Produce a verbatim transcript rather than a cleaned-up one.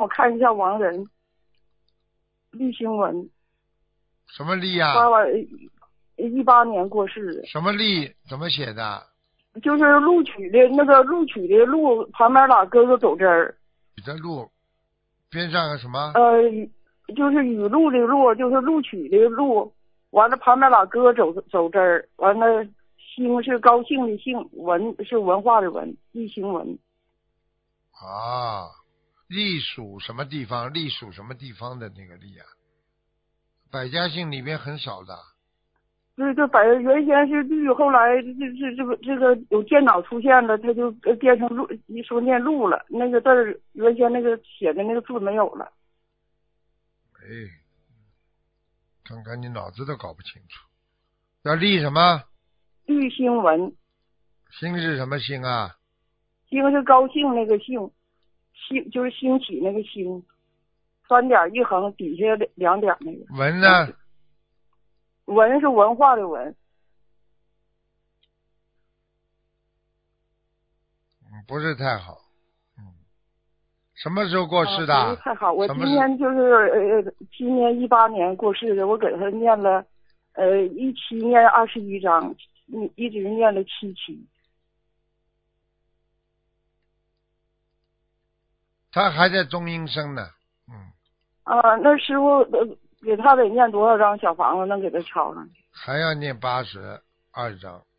我看一下亡人，厉兴文， 什么力啊？ 八万一八年过世的， 什么力？怎么写的？ 就是录取的那个录取的录旁边打哥哥走针儿， 你的路边上个什么？ 呃，就是语录的录，就是录取的录，完了旁边打哥走走针儿，完了兴是高兴的兴，文是文化的文，厉兴文。 啊，隶属什么地方？隶属什么地方的那个隶啊？百家姓里边很少的。 对，这百原先是绿，后来这这这个这个有电脑出现了，它就变成路，一说念路了，那个字儿原先那个写的那个字没有了。 哎，看看你脑子都搞不清楚。要立什么？ 厉兴文， 兴是什么兴啊？ 兴是高兴那个兴，兴就是兴起那个兴，三点一横底下两点那个。 文呢？ 文是文化的文。 嗯，不是太好。嗯，什么时候过世的？ 啊、不是太好，我今什么年就是呃，今年一八年过世的，我给他念了，呃，一七念二十一章，一一直念了七期。 他还在中阴身呢。嗯， 啊，那师傅呃给他得念多少张小房子能给他抄上去？ 还要念八十二章。